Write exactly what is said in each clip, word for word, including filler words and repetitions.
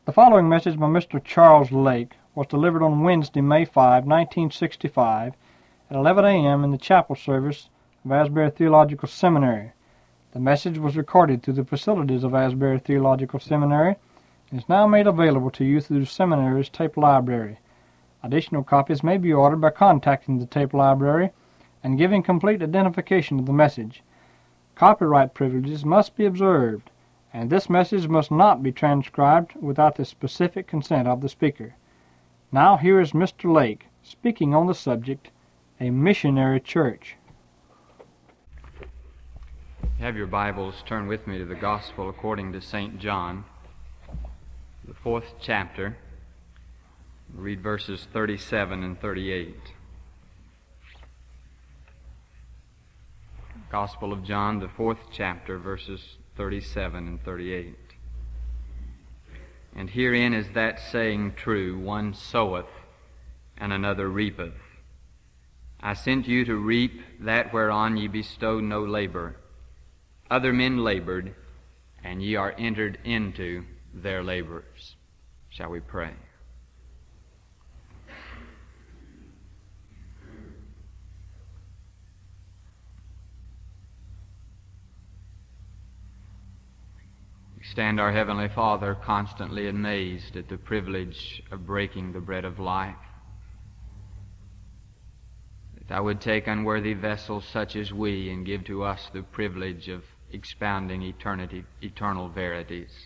The following message by Mister Charles Lake was delivered on Wednesday, May fifth, nineteen sixty-five, at eleven a m in the chapel service of Asbury Theological Seminary. The message was recorded through the facilities of Asbury Theological Seminary and is now made available to you through the seminary's tape library. Additional copies may be ordered by contacting the tape library and giving complete identification of the message. Copyright privileges must be observed, and this message must not be transcribed without the specific consent of the speaker. Now here is Mister Lake speaking on the subject, A Missionary Church. Have your Bibles, turn with me to the Gospel according to Saint John, the fourth chapter. Read verses thirty-seven and thirty-eight. Gospel of John, the fourth chapter, verses thirty-seven and thirty-eight. And herein is that saying true, one soweth and another reapeth. I sent you to reap that whereon ye bestowed no labor. Other men labored, and ye are entered into their labors. Shall we pray? We stand, our Heavenly Father, constantly amazed at the privilege of breaking the bread of life. That Thou would take unworthy vessels such as we and give to us the privilege of expounding eternity, eternal verities.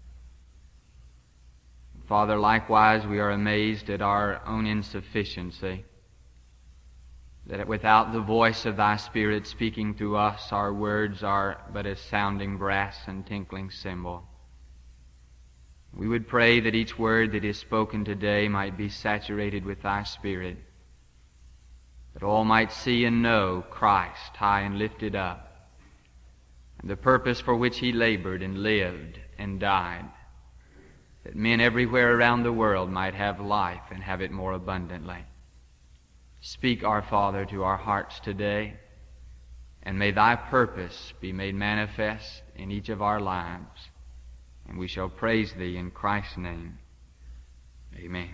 Father, likewise we are amazed at our own insufficiency, that without the voice of Thy Spirit speaking through us, our words are but as sounding brass and tinkling cymbal. We would pray that each word that is spoken today might be saturated with Thy Spirit, that all might see and know Christ high and lifted up, and the purpose for which He labored and lived and died, that men everywhere around the world might have life and have it more abundantly. Speak, our Father, to our hearts today, and may Thy purpose be made manifest in each of our lives, and we shall praise Thee in Christ's name. Amen.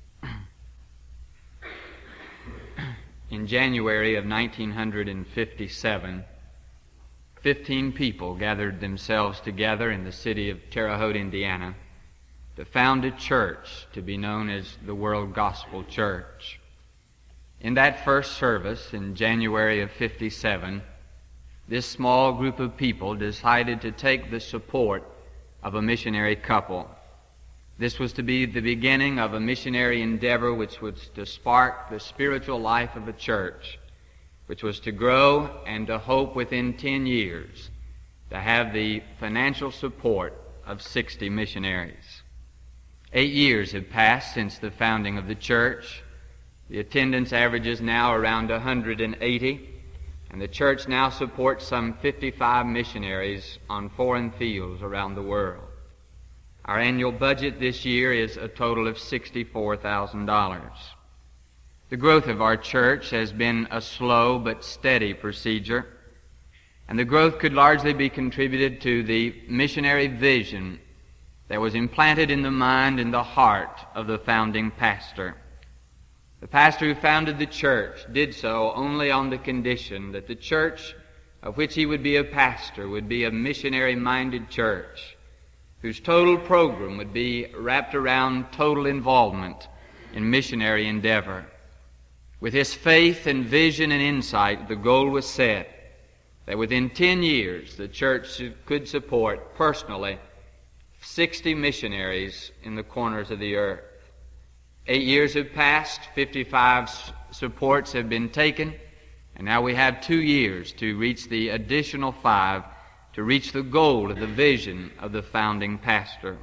In January of nineteen fifty-seven, fifteen people gathered themselves together in the city of Terre Haute, Indiana, to found a church to be known as the World Gospel Church. In that first service in January of fifty-seven, this small group of people decided to take the support of a missionary couple. This was to be the beginning of a missionary endeavor which was to spark the spiritual life of a church, which was to grow and to hope within ten years to have the financial support of sixty missionaries. Eight years have passed since the founding of the church. The attendance averages now around one hundred eighty, and the church now supports some fifty-five missionaries on foreign fields around the world. Our annual budget this year is a total of sixty-four thousand dollars. The growth of our church has been a slow but steady procedure, and the growth could largely be contributed to the missionary vision that was implanted in the mind and the heart of the founding pastor. The pastor who founded the church did so only on the condition that the church of which he would be a pastor would be a missionary-minded church, whose total program would be wrapped around total involvement in missionary endeavor. With his faith and vision and insight, the goal was set that within ten years the church could support personally sixty missionaries in the corners of the earth. Eight years have passed, fifty-five supports have been taken, and now we have two years to reach the additional five to reach the goal of the vision of the founding pastor.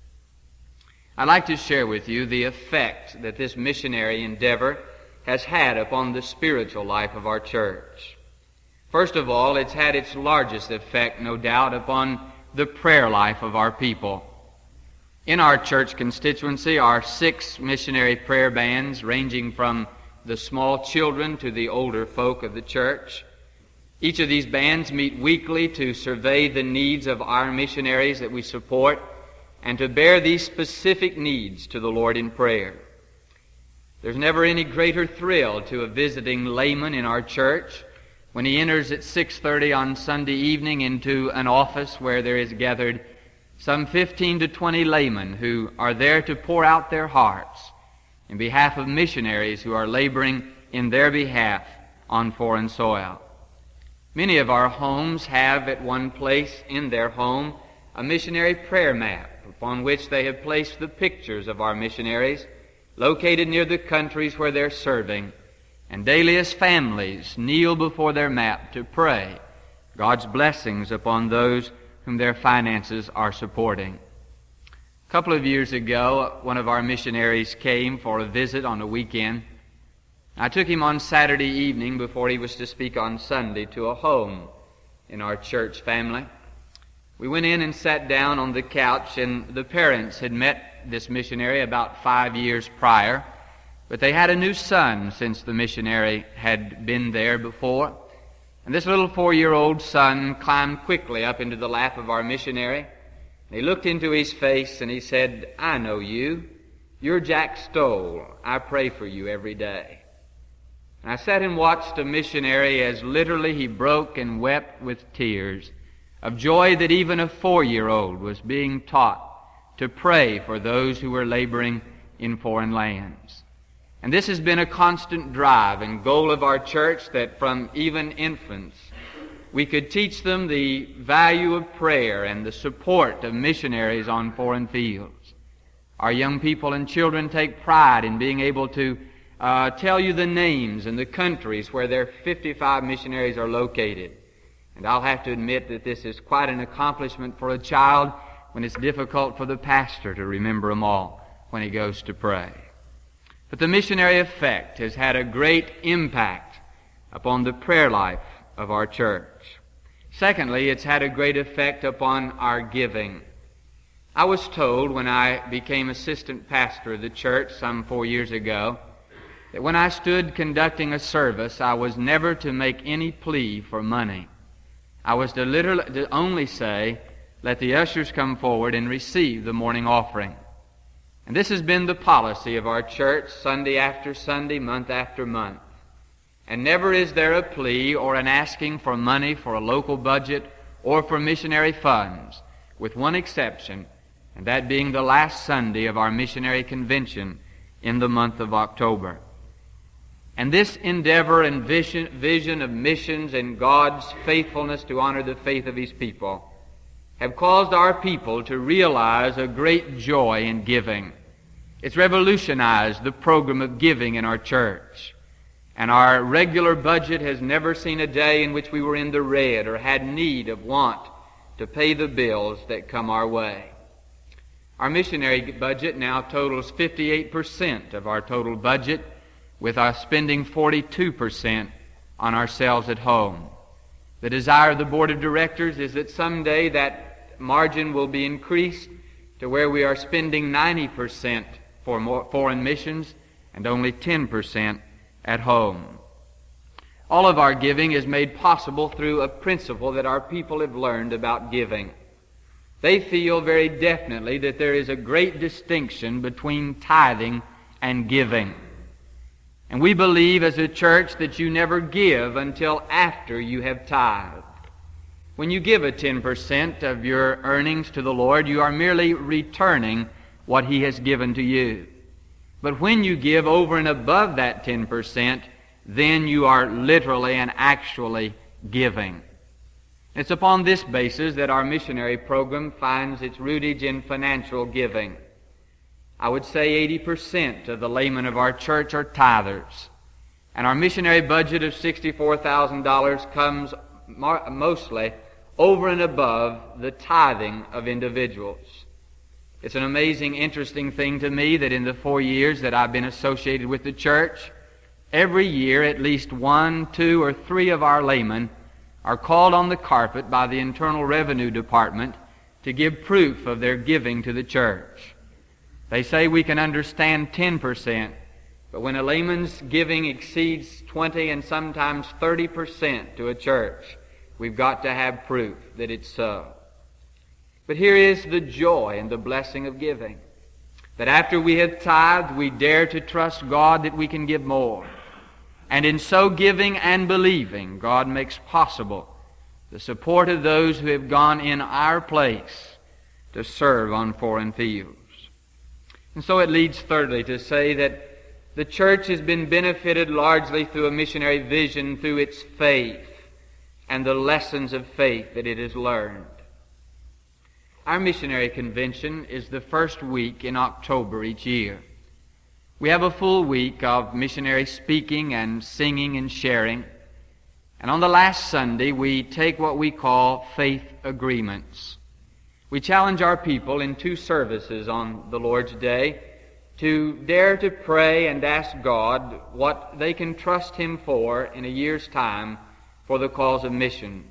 I'd like to share with you the effect that this missionary endeavor has had upon the spiritual life of our church. First of all, it's had its largest effect, no doubt, upon the prayer life of our people. In our church constituency are six missionary prayer bands ranging from the small children to the older folk of the church. Each of these bands meet weekly to survey the needs of our missionaries that we support and to bear these specific needs to the Lord in prayer. There's never any greater thrill to a visiting layman in our church when he enters at six thirty on Sunday evening into an office where there is gathered some fifteen to twenty laymen who are there to pour out their hearts in behalf of missionaries who are laboring in their behalf on foreign soil. Many of our homes have at one place in their home a missionary prayer map upon which they have placed the pictures of our missionaries located near the countries where they're serving, and daily as families kneel before their map to pray God's blessings upon those whom their finances are supporting. A couple of years ago, one of our missionaries came for a visit on a weekend. I took him on Saturday evening before he was to speak on Sunday to a home in our church family. We went in and sat down on the couch, and the parents had met this missionary about five years prior, but they had a new son since the missionary had been there before. And this little four-year-old son climbed quickly up into the lap of our missionary. He looked into his face and he said, "I know you. You're Jack Stoll. I pray for you every day." And I sat and watched a missionary as literally he broke and wept with tears of joy that even a four-year-old was being taught to pray for those who were laboring in foreign lands. And this has been a constant drive and goal of our church, that from even infants we could teach them the value of prayer and the support of missionaries on foreign fields. Our young people and children take pride in being able to uh, tell you the names and the countries where their fifty-five missionaries are located. And I'll have to admit that this is quite an accomplishment for a child when it's difficult for the pastor to remember them all when he goes to pray. But the missionary effect has had a great impact upon the prayer life of our church. Secondly, it's had a great effect upon our giving. I was told when I became assistant pastor of the church some four years ago that when I stood conducting a service, I was never to make any plea for money. I was to literally to only say, "Let the ushers come forward and receive the morning offering." And this has been the policy of our church Sunday after Sunday, month after month. And never is there a plea or an asking for money for a local budget or for missionary funds, with one exception, and that being the last Sunday of our missionary convention in the month of October. And this endeavor and vision, vision of missions and God's faithfulness to honor the faith of His people have caused our people to realize a great joy in giving. It's revolutionized the program of giving in our church. And our regular budget has never seen a day in which we were in the red or had need of want to pay the bills that come our way. Our missionary budget now totals fifty-eight percent of our total budget, with us spending forty-two percent on ourselves at home. The desire of the board of directors is that someday that margin will be increased to where we are spending ninety percent for more foreign missions and only ten percent at home. All of our giving is made possible through a principle that our people have learned about giving. They feel very definitely that there is a great distinction between tithing and giving. And we believe as a church that you never give until after you have tithed. When you give a ten percent of your earnings to the Lord, you are merely returning what He has given to you. But when you give over and above that ten percent, then you are literally and actually giving. It's upon this basis that our missionary program finds its rootage in financial giving. I would say eighty percent of the laymen of our church are tithers. And our missionary budget of sixty-four thousand dollars comes mostly over and above the tithing of individuals. It's an amazing, interesting thing to me that in the four years that I've been associated with the church, every year at least one, two, or three of our laymen are called on the carpet by the Internal Revenue Department to give proof of their giving to the church. They say we can understand ten percent, but when a layman's giving exceeds twenty and sometimes thirty percent to a church, we've got to have proof that it's so. But here is the joy and the blessing of giving. That after we have tithed, we dare to trust God that we can give more. And in so giving and believing, God makes possible the support of those who have gone in our place to serve on foreign fields. And so it leads thirdly to say that the church has been benefited largely through a missionary vision, through its faith and the lessons of faith that it has learned. Our missionary convention is the first week in October each year. We have a full week of missionary speaking and singing and sharing. And on the last Sunday, we take what we call faith agreements. We challenge our people in two services on the Lord's Day to dare to pray and ask God what they can trust Him for in a year's time for the cause of missions.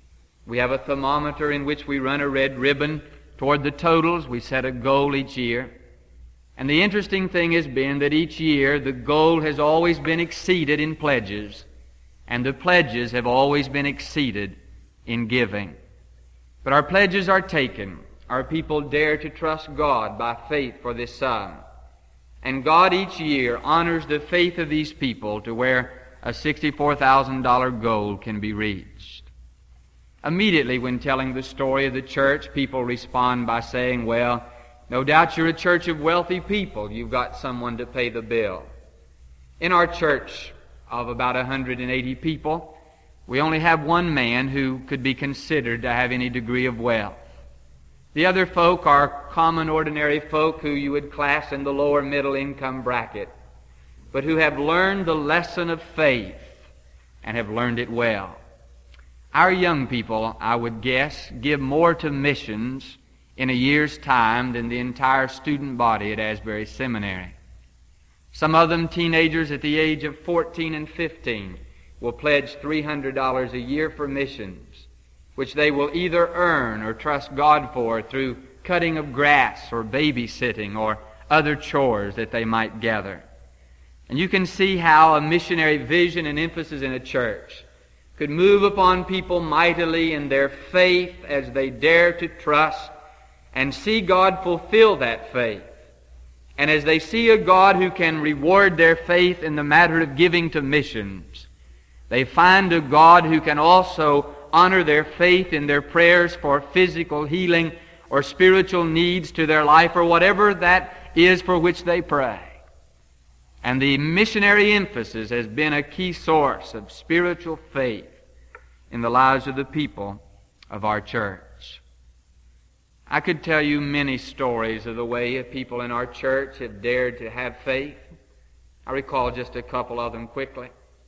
We have a thermometer in which we run a red ribbon toward the totals. We set a goal each year. And the interesting thing has been that each year the goal has always been exceeded in pledges, and the pledges have always been exceeded in giving. But our pledges are taken. Our people dare to trust God by faith for this sum. And God each year honors the faith of these people to where a sixty-four thousand dollars goal can be reached. Immediately when telling the story of the church, people respond by saying, well, no doubt you're a church of wealthy people. You've got someone to pay the bill. In our church of about one hundred eighty people, we only have one man who could be considered to have any degree of wealth. The other folk are common, ordinary folk who you would class in the lower middle income bracket, but who have learned the lesson of faith and have learned it well. Our young people, I would guess, give more to missions in a year's time than the entire student body at Asbury Seminary. Some of them, teenagers at the age of fourteen and fifteen, will pledge three hundred dollars a year for missions, which they will either earn or trust God for through cutting of grass or babysitting or other chores that they might gather. And you can see how a missionary vision and emphasis in a church could move upon people mightily in their faith as they dare to trust and see God fulfill that faith. And as they see a God who can reward their faith in the matter of giving to missions, they find a God who can also honor their faith in their prayers for physical healing or spiritual needs to their life or whatever that is for which they pray. And the missionary emphasis has been a key source of spiritual faith in the lives of the people of our church. I could tell you many stories of the way people in our church have dared to have faith. I recall just a couple of them quickly.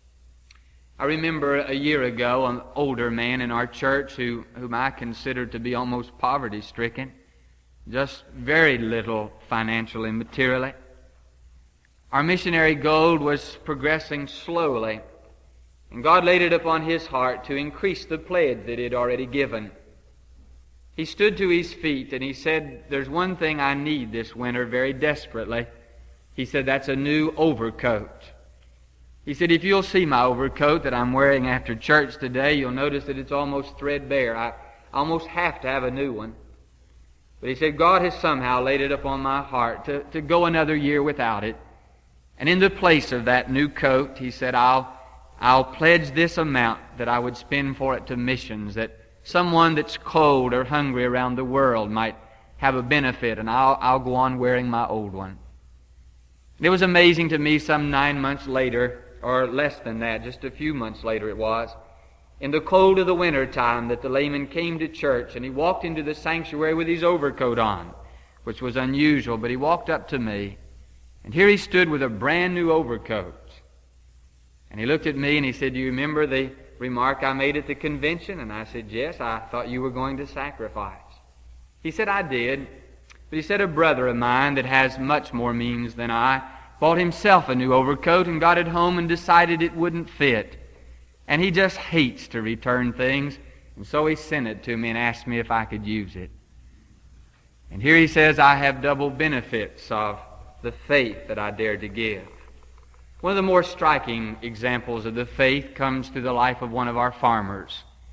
I remember a year ago an older man in our church who, whom I considered to be almost poverty-stricken, just very little financially and materially. Our missionary goal was progressing slowly, and God laid it upon his heart to increase the pledge that he had already given. He stood to his feet and he said, "There's one thing I need this winter very desperately." He said, "That's a new overcoat." He said, "If you'll see my overcoat that I'm wearing after church today, you'll notice that it's almost threadbare. I almost have to have a new one." But he said, God has somehow laid it upon my heart to, to go another year without it. And in the place of that new coat, he said, I'll, I'll pledge this amount that I would spend for it to missions, that someone that's cold or hungry around the world might have a benefit, and I'll, I'll go on wearing my old one. It was amazing to me some nine months later, or less than that, just a few months later it was, in the cold of the winter time, that the layman came to church and he walked into the sanctuary with his overcoat on, which was unusual, but he walked up to me, and here he stood with a brand new overcoat. And he looked at me and he said, "Do you remember the remark I made at the convention?" And I said, "Yes, I thought you were going to sacrifice." He said, "I did." But he said, "A brother of mine that has much more means than I bought himself a new overcoat and got it home and decided it wouldn't fit. And he just hates to return things, and so he sent it to me and asked me if I could use it." And here he says, I have double benefits of the faith that I dared to give. One of the more striking examples of the faith comes through the life of one of our farmers.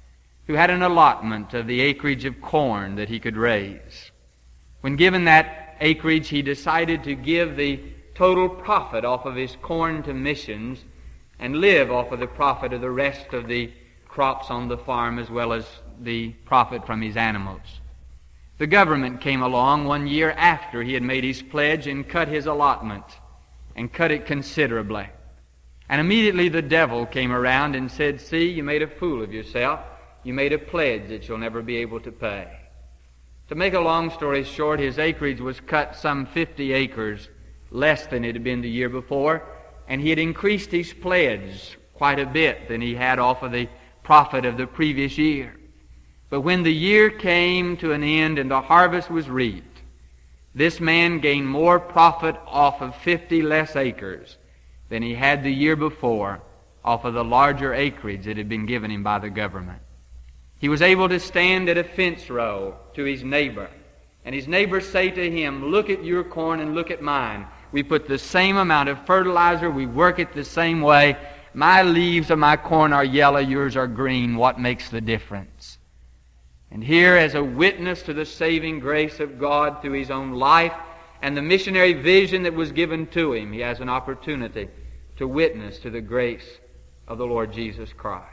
who had an allotment of the acreage of corn that he could raise. When given that acreage, he decided to give the total profit off of his corn to missions and live off of the profit of the rest of the crops on the farm as well as the profit from his animals. The government came along one year after he had made his pledge and cut his allotment, and cut it considerably. And immediately the devil came around and said, "See, you made a fool of yourself. You made a pledge that you'll never be able to pay." To make a long story short, his acreage was cut some fifty acres less than it had been the year before, and he had increased his pledge quite a bit than he had off of the profit of the previous year. But when the year came to an end and the harvest was reaped, this man gained more profit off of fifty less acres than he had the year before off of the larger acreage that had been given him by the government. He was able to stand at a fence row to his neighbor, and his neighbor say to him, "Look at your corn and look at mine. We put the same amount of fertilizer, we work it the same way. My leaves of my corn are yellow, yours are green. What makes the difference?" And here, as a witness to the saving grace of God through his own life and the missionary vision that was given to him, he has an opportunity to witness to the grace of the Lord Jesus Christ.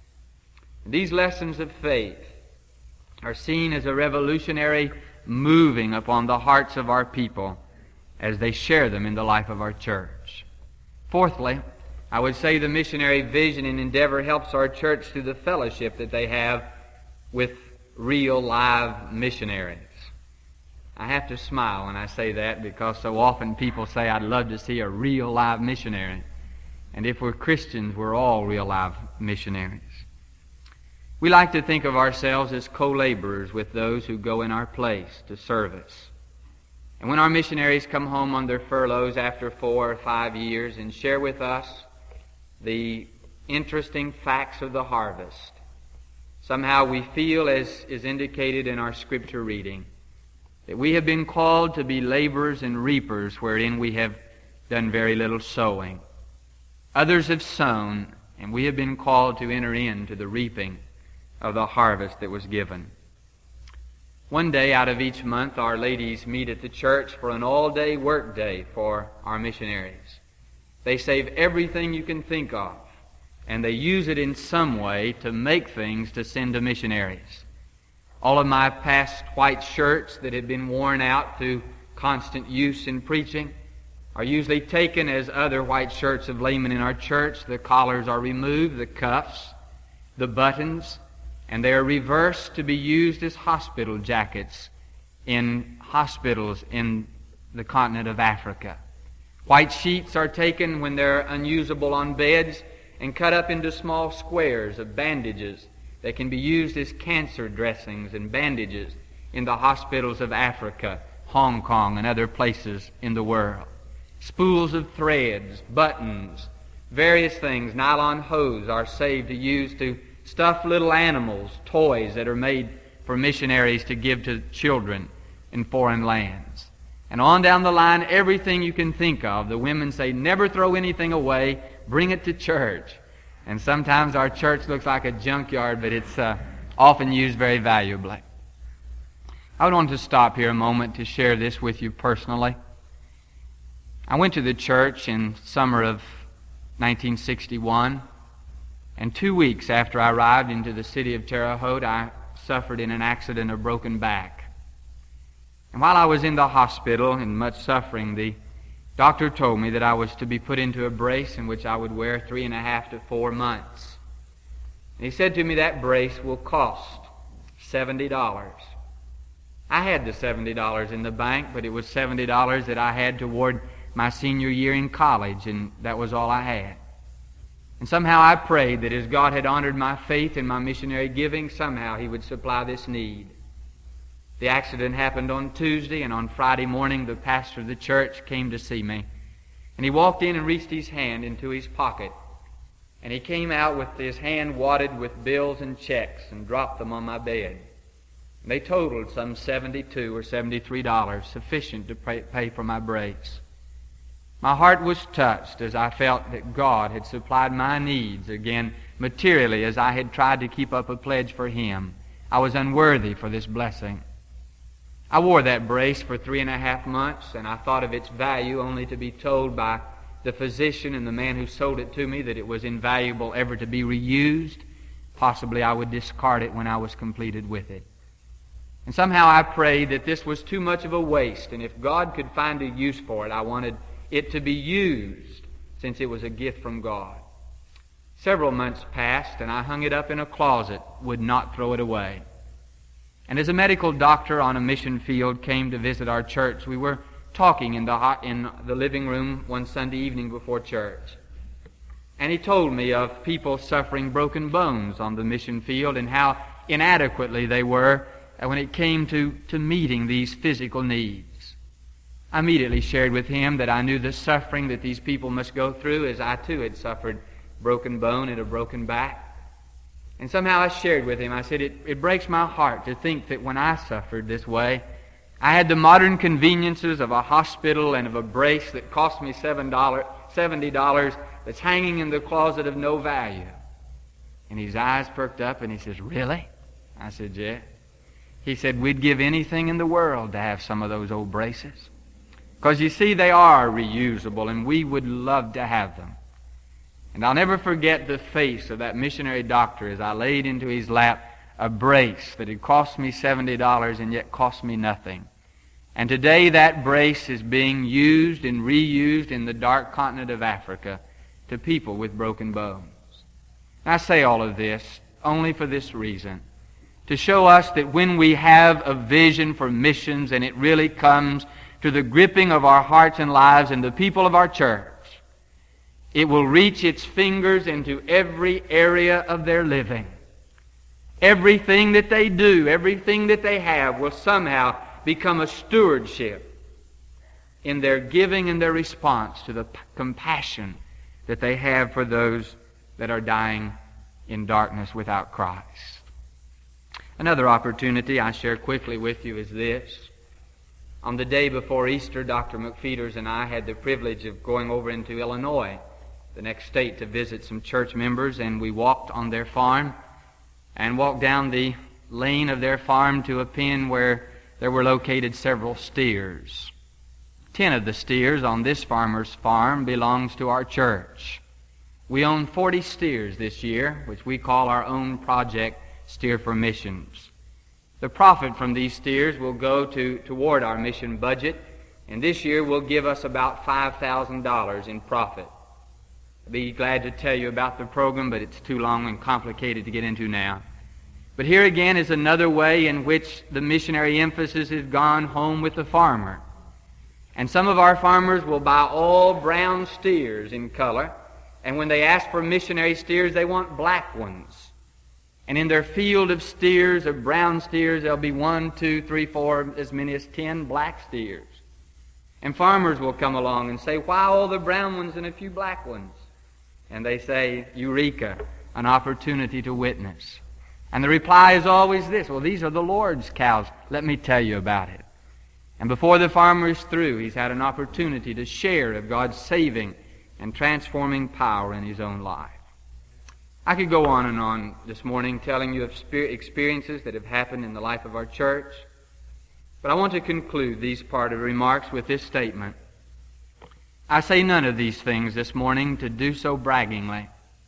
And these lessons of faith are seen as a revolutionary moving upon the hearts of our people as they share them in the life of our church. Fourthly, I would say the missionary vision and endeavor helps our church through the fellowship that they have with real live missionaries. I have to smile when I say that, because so often people say, "I'd love to see a real live missionary." And if we're Christians, we're all real live missionaries. We like to think of ourselves as co-laborers with those who go in our place to service. And when our missionaries come home on their furloughs after four or five years and share with us the interesting facts of the harvest, somehow we feel, as is indicated in our scripture reading, that we have been called to be laborers and reapers wherein we have done very little sowing. Others have sown, and we have been called to enter into the reaping of the harvest that was given. One day out of each month, our ladies meet at the church for an all-day work day for our missionaries. They save everything you can think of, and they use it in some way to make things to send to missionaries. All of my past white shirts that had been worn out through constant use in preaching are usually taken as other white shirts of laymen in our church. The collars are removed, the cuffs, the buttons, and they are reversed to be used as hospital jackets in hospitals in the continent of Africa. White sheets are taken when they're unusable on beds and cut up into small squares of bandages that can be used as cancer dressings and bandages in the hospitals of Africa, Hong Kong, and other places in the world. Spools of threads, buttons, various things, nylon hose are saved to use to stuff little animals, toys that are made for missionaries to give to children in foreign lands. And on down the line, everything you can think of. The women say, "Never throw anything away, bring it to church." And sometimes our church looks like a junkyard, but it's uh, often used very valuably. I would want to stop here a moment to share this with you personally. I went to the church in summer of nineteen sixty-one, and two weeks after I arrived into the city of Terre Haute, I suffered in an accident, a broken back. And while I was in the hospital in much suffering, the doctor told me that I was to be put into a brace in which I would wear three and a half to four months. And he said to me, "That brace will cost seventy dollars. I had the seventy dollars in the bank, but it was seventy dollars that I had toward my senior year in college, and that was all I had. And somehow I prayed that as God had honored my faith and my missionary giving, somehow He would supply this need. The accident happened on Tuesday, and on Friday morning the pastor of the church came to see me. And he walked in and reached his hand into his pocket. And he came out with his hand wadded with bills and checks and dropped them on my bed. And they totaled some seventy-two or seventy-three dollars, sufficient to pay, pay for my brace. My heart was touched as I felt that God had supplied my needs again materially as I had tried to keep up a pledge for Him. I was unworthy for this blessing. I wore that brace for three and a half months, and I thought of its value only to be told by the physician and the man who sold it to me that it was invaluable ever to be reused. Possibly I would discard it when I was completed with it. And somehow I prayed that this was too much of a waste, and if God could find a use for it, I wanted it to be used, since it was a gift from God. Several months passed, and I hung it up in a closet, would not throw it away. And as a medical doctor on a mission field came to visit our church, we were talking in the hot, in the living room one Sunday evening before church. And he told me of people suffering broken bones on the mission field and how inadequately they were when it came to, to meeting these physical needs. I immediately shared with him that I knew the suffering that these people must go through, as I too had suffered broken bone and a broken back. And somehow I shared with him, I said, it, it breaks my heart to think that when I suffered this way, I had the modern conveniences of a hospital and of a brace that cost me seven dollars, seventy dollars that's hanging in the closet of no value. And his eyes perked up and he says, "Really?" I said, "Yeah." He said, "We'd give anything in the world to have some of those old braces. Because you see, they are reusable and we would love to have them." And I'll never forget the face of that missionary doctor as I laid into his lap a brace that had cost me seventy dollars and yet cost me nothing. And today that brace is being used and reused in the dark continent of Africa to people with broken bones. And I say all of this only for this reason, to show us that when we have a vision for missions and it really comes to the gripping of our hearts and lives and the people of our church, it will reach its fingers into every area of their living. Everything that they do, everything that they have will somehow become a stewardship in their giving and their response to the p- compassion that they have for those that are dying in darkness without Christ. Another opportunity I share quickly with you is this. On the day before Easter, Doctor McFeeters and I had the privilege of going over into Illinois, the next state, to visit some church members, and we walked on their farm and walked down the lane of their farm to a pen where there were located several steers. Ten of the steers on this farmer's farm belongs to our church. We own forty steers this year, which we call our own project, Steer for Missions. The profit from these steers will go to toward our mission budget, and this year will give us about five thousand dollars in profit. I'd be glad to tell you about the program, but it's too long and complicated to get into now. But here again is another way in which the missionary emphasis has gone home with the farmer. And some of our farmers will buy all brown steers in color, and when they ask for missionary steers, they want black ones. And in their field of steers, of brown steers, there'll be one, two, three, four, as many as ten black steers. And farmers will come along and say, "Why all the brown ones and a few black ones?" And they say, "Eureka, an opportunity to witness." And the reply is always this: "Well, these are the Lord's cows. Let me tell you about it." And before the farmer is through, he's had an opportunity to share of God's saving and transforming power in his own life. I could go on and on this morning telling you of experiences that have happened in the life of our church, but I want to conclude these part of remarks with this statement. I say none of these things this morning to do so braggingly.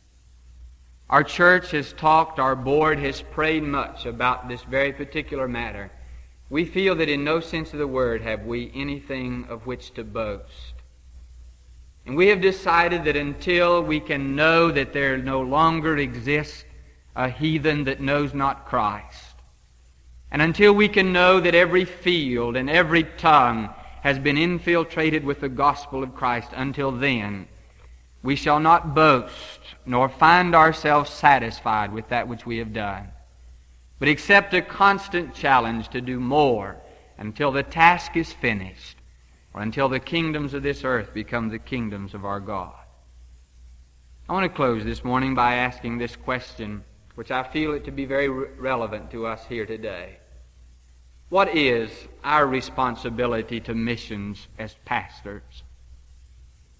Our church has talked, our board has prayed much about this very particular matter. We feel that in no sense of the word have we anything of which to boast. And we have decided that until we can know that there no longer exists a heathen that knows not Christ, and until we can know that every field and every tongue has been infiltrated with the gospel of Christ, until then, we shall not boast nor find ourselves satisfied with that which we have done, but accept a constant challenge to do more until the task is finished, or until the kingdoms of this earth become the kingdoms of our God. I want to close this morning by asking this question, which I feel it to be very re- relevant to us here today. What is our responsibility to missions as pastors?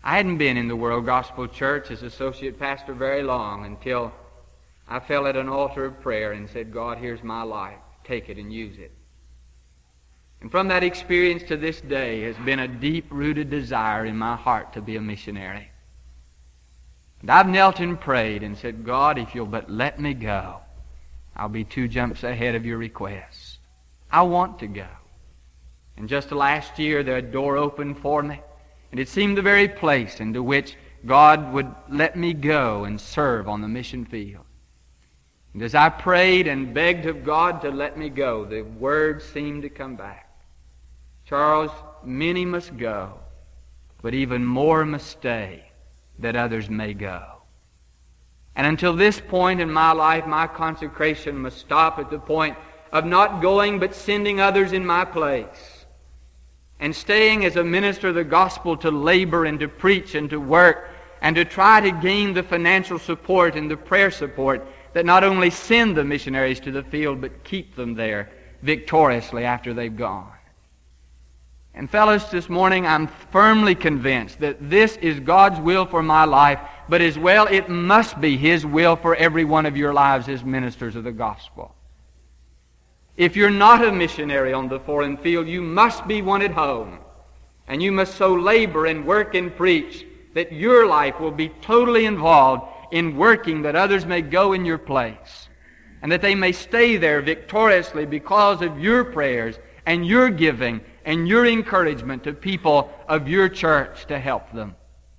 I hadn't been in the World Gospel Church as associate pastor very long until I fell at an altar of prayer and said, God, here's my life. Take it and use it. And from that experience to this day has been a deep-rooted desire in my heart to be a missionary. And I've knelt and prayed and said, God, if you'll but let me go, I'll be two jumps ahead of your request. I want to go. And just last year, the door opened for me, and it seemed the very place into which God would let me go and serve on the mission field. And as I prayed and begged of God to let me go, the words seemed to come back. Charles, many must go, but even more must stay, that others may go. And until this point in my life, my consecration must stop at the point of not going but sending others in my place, and staying as a minister of the gospel to labor and to preach and to work and to try to gain the financial support and the prayer support that not only send the missionaries to the field but keep them there victoriously after they've gone. And fellows, this morning I'm firmly convinced that this is God's will for my life, but as well it must be His will for every one of your lives as ministers of the gospel. If you're not a missionary on the foreign field, you must be one at home. And you must so labor and work and preach that your life will be totally involved in working that others may go in your place, and that they may stay there victoriously because of your prayers and your giving and your encouragement to people of your church to help them.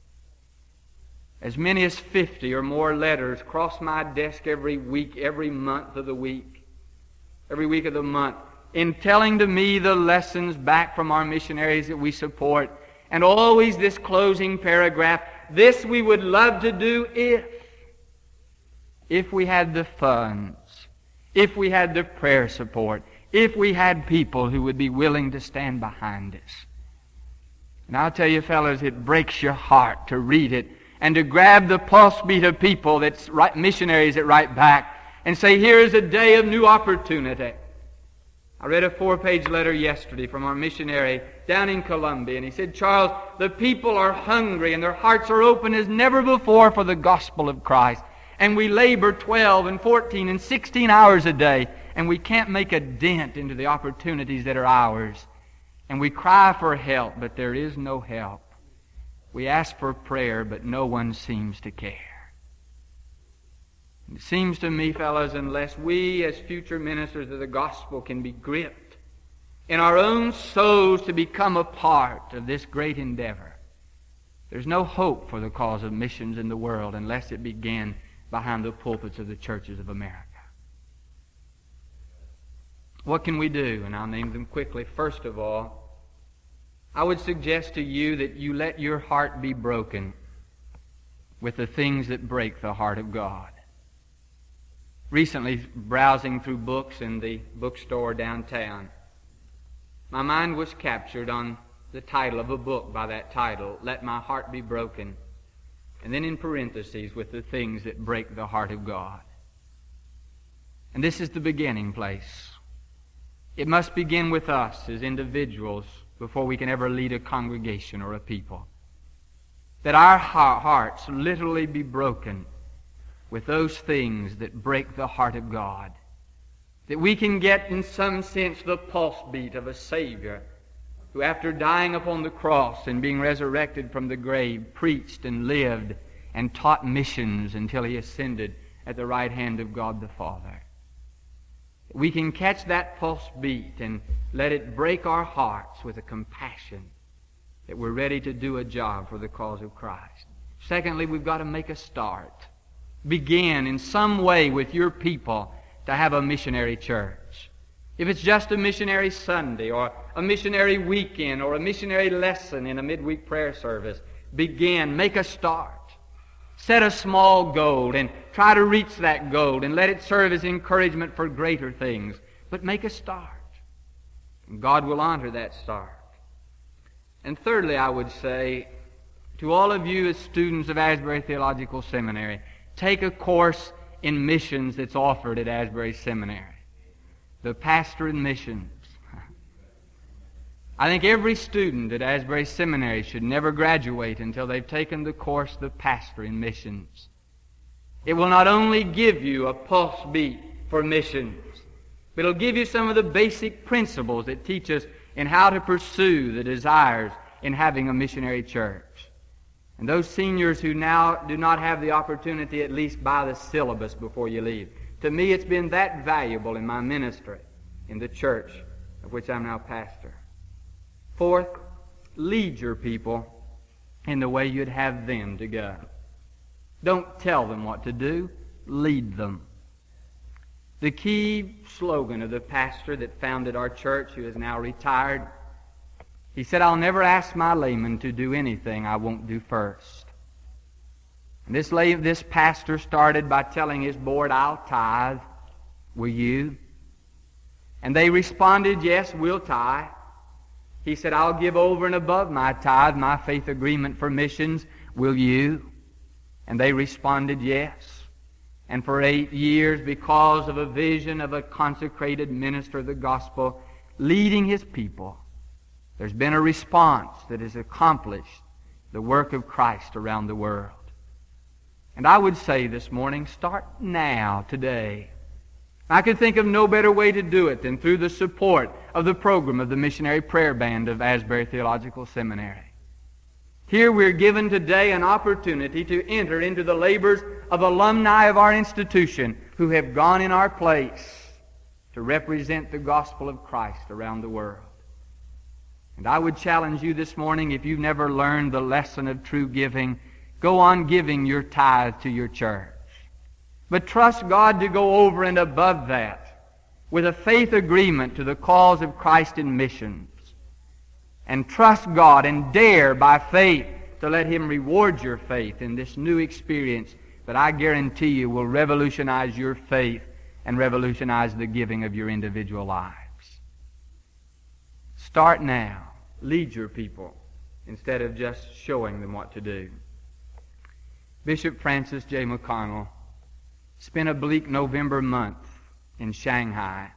As many as fifty or more letters cross my desk every week, every month of the week, every week of the month, in telling to me the lessons back from our missionaries that we support, and always this closing paragraph, this we would love to do if, if we had the funds, if we had the prayer support, if we had people who would be willing to stand behind us. And I'll tell you, fellows, it breaks your heart to read it and to grab the pulse beat of people, that's right, missionaries that write back and say, here is a day of new opportunity. I read a four-page letter yesterday from our missionary down in Colombia, and he said, Charles, the people are hungry and their hearts are open as never before for the gospel of Christ. And we labor twelve and fourteen and sixteen hours a day, and we can't make a dent into the opportunities that are ours. And we cry for help, but there is no help. We ask for prayer, but no one seems to care. It seems to me, fellows, unless we as future ministers of the gospel can be gripped in our own souls to become a part of this great endeavor, there's no hope for the cause of missions in the world unless it begin behind the pulpits of the churches of America. What can we do? And I'll name them quickly. First of all, I would suggest to you that you let your heart be broken with the things that break the heart of God. Recently, browsing through books in the bookstore downtown, my mind was captured on the title of a book by that title, Let My Heart Be Broken, and then in parentheses with the things that break the heart of God. And this is the beginning place. It must begin with us as individuals before we can ever lead a congregation or a people. That our hearts literally be broken with those things that break the heart of God. That we can get, in some sense, the pulse beat of a Savior who, after dying upon the cross and being resurrected from the grave, preached and lived and taught missions until He ascended at the right hand of God the Father. We can catch that pulse beat and let it break our hearts with a compassion that we're ready to do a job for the cause of Christ. Secondly, we've got to make a start. Begin in some way with your people to have a missionary church. If it's just a missionary Sunday or a missionary weekend or a missionary lesson in a midweek prayer service, begin, make a start. Set a small goal and try to reach that goal and let it serve as encouragement for greater things. But make a start. And God will honor that start. And thirdly, I would say to all of you as students of Asbury Theological Seminary, take a course in missions that's offered at Asbury Seminary. The Pastor in Missions. I think every student at Asbury Seminary should never graduate until they've taken the course of the pastor in missions. It will not only give you a pulse beat for missions, but it'll give you some of the basic principles that teach us in how to pursue the desires in having a missionary church. And those seniors who now do not have the opportunity, at least buy the syllabus before you leave. To me, it's been that valuable in my ministry in the church of which I'm now pastor. Fourth, lead your people in the way you'd have them to go. Don't tell them what to do, lead them. The key slogan of the pastor that founded our church, who is now retired, he said, "I'll never ask my layman to do anything I won't do first." And this, lay, this pastor started by telling his board, "I'll tithe. Will you?" And they responded, "Yes, we'll tithe." He said, "I'll give over and above my tithe, my faith agreement for missions. Will you?" And they responded, "Yes." And for eight years, because of a vision of a consecrated minister of the gospel leading his people, there's been a response that has accomplished the work of Christ around the world. And I would say this morning, start now, today. I could think of no better way to do it than through the support of the program of the Missionary Prayer Band of Asbury Theological Seminary. Here we're given today an opportunity to enter into the labors of alumni of our institution who have gone in our place to represent the gospel of Christ around the world. And I would challenge you this morning, if you've never learned the lesson of true giving, go on giving your tithe to your church. But trust God to go over and above that with a faith agreement to the cause of Christ in missions. And trust God and dare by faith to let Him reward your faith in this new experience that I guarantee you will revolutionize your faith and revolutionize the giving of your individual lives. Start now. Lead your people instead of just showing them what to do. Bishop Francis J. McConnell spent a bleak November month in Shanghai.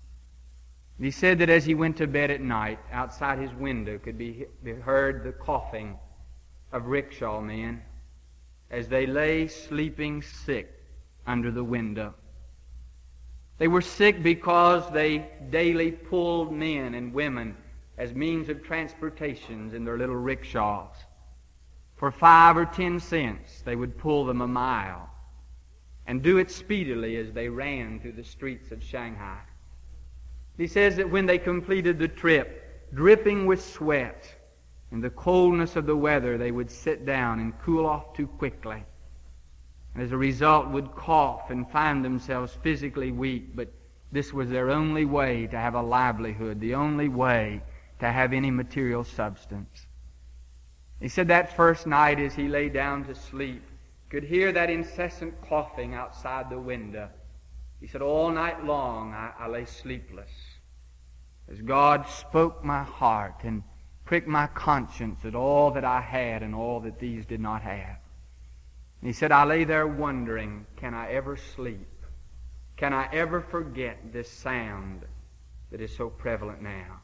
He said that as he went to bed at night, outside his window could be heard the coughing of rickshaw men as they lay sleeping sick under the window. They were sick because they daily pulled men and women as means of transportation in their little rickshaws. For five or ten cents, they would pull them a mile and do it speedily as they ran through the streets of Shanghai. He says that when they completed the trip, dripping with sweat, in the coldness of the weather, they would sit down and cool off too quickly. And as a result would cough and find themselves physically weak, but this was their only way to have a livelihood, the only way to have any material substance. He said that first night as he lay down to sleep, could hear that incessant coughing outside the window. He said, all night long I, I lay sleepless as God spoke my heart and pricked my conscience at all that I had and all that these did not have. And he said, I lay there wondering, can I ever sleep? Can I ever forget this sound that is so prevalent now?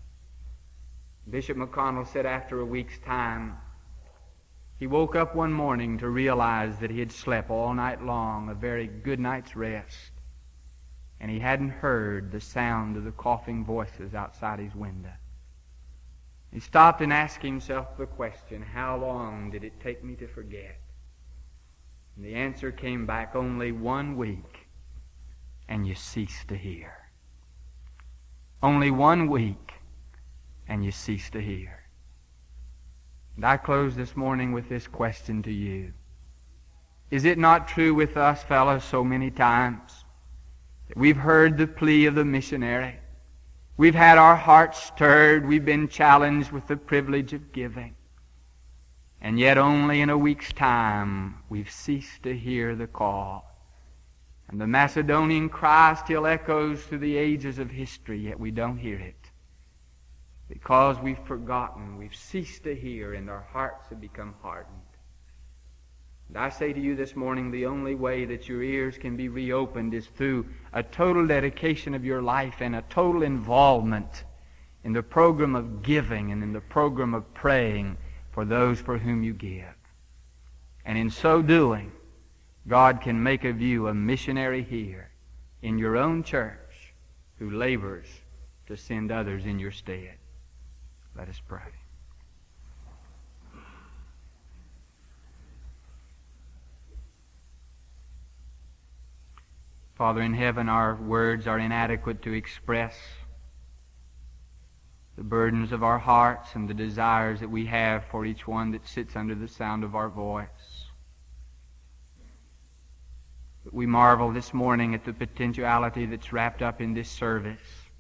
Bishop McConnell said after a week's time, he woke up one morning to realize that he had slept all night long, a very good night's rest. And he hadn't heard the sound of the coughing voices outside his window. He stopped and asked himself the question, how long did it take me to forget? And the answer came back, only one week, and you cease to hear. Only one week, and you cease to hear. And I close this morning with this question to you. Is it not true with us fellows so many times that we've heard the plea of the missionary? We've had our hearts stirred. We've been challenged with the privilege of giving. And yet only in a week's time we've ceased to hear the call. And the Macedonian cry still echoes through the ages of history, yet we don't hear it. Because we've forgotten, we've ceased to hear, and our hearts have become hardened. And I say to you this morning, the only way that your ears can be reopened is through a total dedication of your life and a total involvement in the program of giving and in the program of praying for those for whom you give. And in so doing, God can make of you a missionary here in your own church who labors to send others in your stead. Let us pray. Father in heaven, our words are inadequate to express the burdens of our hearts and the desires that we have for each one that sits under the sound of our voice. But we marvel this morning at the potentiality that's wrapped up in this service.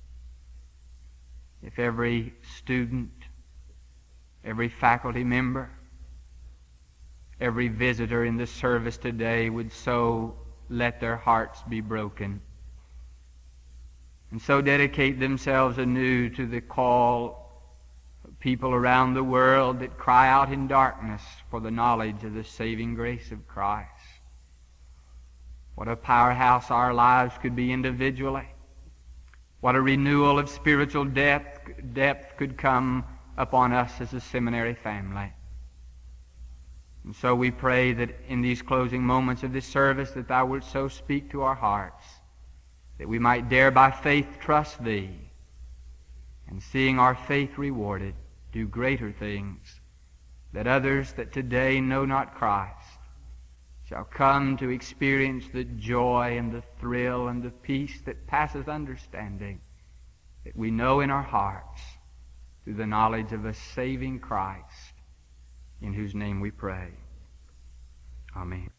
If every student, every faculty member, every visitor in this service today would so let their hearts be broken and so dedicate themselves anew to the call of people around the world that cry out in darkness for the knowledge of the saving grace of Christ. What a powerhouse our lives could be individually. What a renewal of spiritual depth, depth could come upon us as a seminary family. And so we pray that in these closing moments of this service that Thou wilt so speak to our hearts that we might dare by faith trust Thee, and seeing our faith rewarded, do greater things, that others that today know not Christ shall come to experience the joy and the thrill and the peace that passeth understanding, that we know in our hearts through the knowledge of a saving Christ, in whose name we pray. Amen.